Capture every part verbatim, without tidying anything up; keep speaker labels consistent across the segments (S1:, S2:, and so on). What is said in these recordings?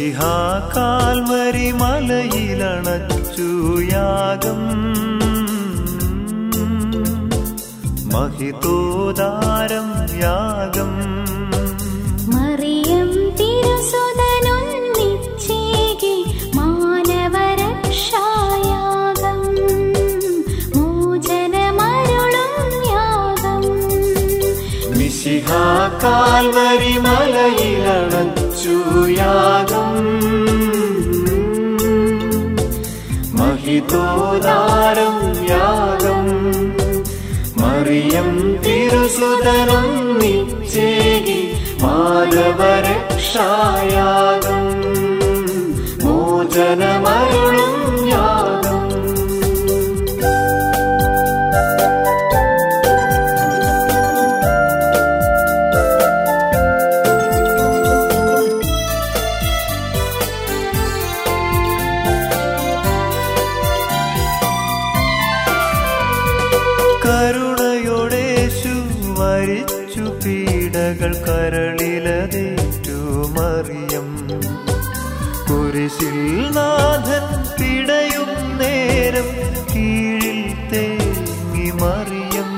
S1: മിശിഹാ Calvary മലയിലണച്ചു യാഗം, മഹിതോദാരം യാഗം.
S2: മറിയം തിരുസുതനൊന്നിച്ചേകി മാനവരക്ഷായാഗം, മോചനമരുളും യാഗം.
S1: മിശിഹാ കാൽവരി മലയിലണച്ചു യാഗം, മഹിതോദാരം യാഗം. മറിയം തിരുസുതനൊന്നിച്ചേകി മാനവരക്ഷായാഗം, മോചനമരുളും യാഗം. കരുണയോടേശു മരിച്ചു പീഡകൾ കരളിലതേറ്റു മറിയം, കുരിശിൽ നാഥൻ പിടയും നേരം കീഴിൽ തേങ്ങി മറിയം.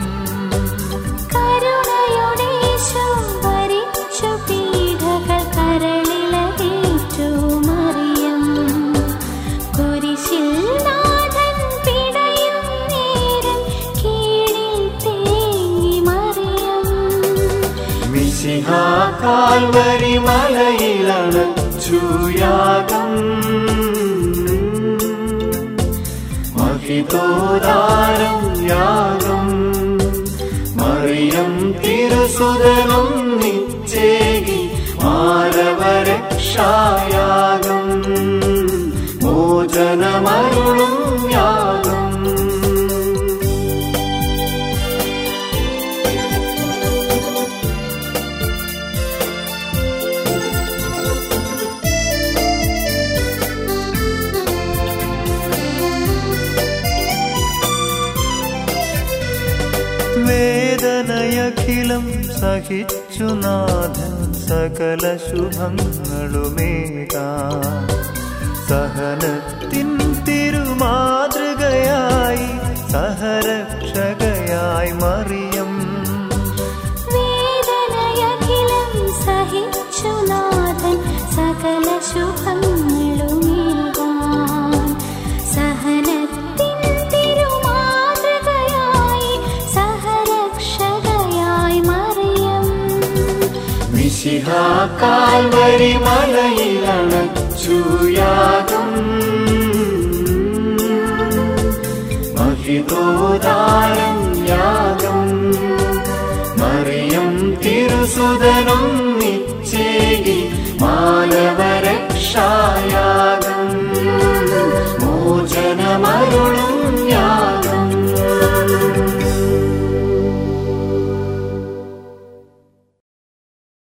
S2: കരുണയോടേശു മരിച്ചു പീഡകൾ കരളിലതേറ്റു മറിയം, കുരിശിൽ നാഥൻ പിടയും നേരം കീഴിൽ തേങ്ങി മറിയം.
S1: മിശിഹാ കാൽവരി മലയിലണച്ചു യാഗം, മഹിതോദാരം യാഗം. മറിയം തിരുസുതനൊന്നിച്ചേകി മാനവരക്ഷായാഗം, മോചനമരുളും യാഗം. വേദനയഖിലം സഹിച്ചു നാഥൻ സകല ശുഭങ്ങളുമേകാൻ, സഹനത്തിൻ തിരുമാതൃകയായി സഹരക്ഷകയായി മറിയം.
S2: വേദനയഖിലം സഹിച്ചു നാഥൻ സകല ശുഭങ്ങളുമേകാൻ, സഹനത്തിൻ തിരുമാതൃകയായി സഹരക്ഷകയായി മറിയം.
S1: മിശിഹാ കാൽവരി മലയിലണച്ചു യാഗം, മഹിതോദാരം യാഗം. മറിയം തിരുസുതനൊന്നിച്ചേകി മാനവരക്ഷാ